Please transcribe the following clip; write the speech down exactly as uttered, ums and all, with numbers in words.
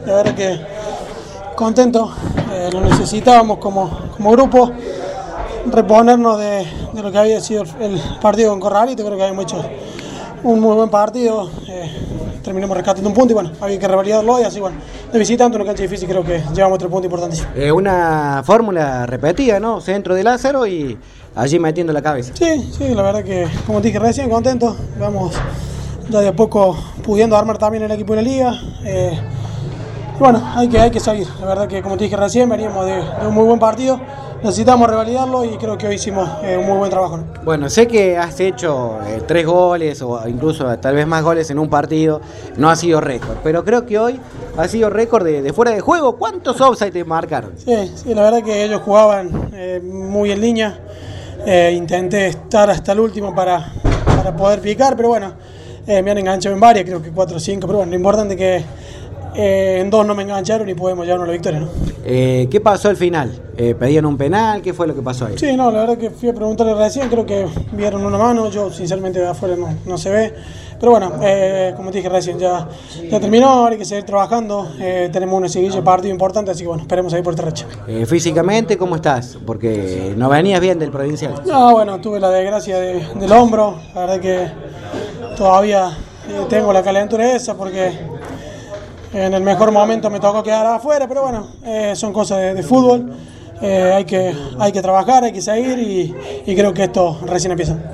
la verdad que contento, eh, lo necesitábamos como, como grupo, reponernos de, de lo que había sido el partido con Corralito. Creo que habíamos hecho un muy buen partido, eh, terminamos rescatando un punto y bueno, había que revalidarlo y así bueno, de visitante, una cancha difícil, creo que llevamos tres puntos importantes. Eh, una fórmula repetida, ¿no? Centro de Lázaro y allí metiendo la cabeza. Sí, sí, la verdad que como te dije recién, contento, vamos ya de a poco pudiendo armar también el equipo de la liga. Eh, bueno, hay que, hay que seguir, la verdad que como te dije recién, veníamos de, de un muy buen partido. Necesitamos revalidarlo y creo que hoy hicimos eh, un muy buen trabajo, ¿no? Bueno, sé que has hecho eh, tres goles o incluso tal vez más goles en un partido, no ha sido récord, pero creo que hoy ha sido récord de, de fuera de juego. ¿Cuántos offside te marcaron? Sí, sí, la verdad que ellos jugaban eh, muy en línea, eh, intenté estar hasta el último para, para poder picar, pero bueno, eh, me han enganchado en varias, creo que cuatro o cinco, pero bueno, lo importante es que Eh, en dos no me engancharon y podemos llevarnos la victoria, ¿no? Eh, ¿Qué pasó al final? Eh, ¿Pedían un penal? ¿Qué fue lo que pasó ahí? Sí, no, la verdad que fui a preguntarle recién, creo que vieron una mano, yo sinceramente de afuera no, no se ve, pero bueno, eh, como te dije recién, ya, ya terminó, ahora hay que seguir trabajando, eh, tenemos una seguilla de partido importante, así que bueno, esperemos ahí por esta racha. Eh, físicamente, ¿cómo estás? Porque no venías bien del provincial. No, bueno, tuve la desgracia de, del hombro, la verdad que todavía eh, tengo la calentura esa porque en el mejor momento me tocó quedar afuera, pero bueno, eh, son cosas de, de fútbol, eh, hay que, hay que trabajar, hay que seguir y, y creo que esto recién empieza.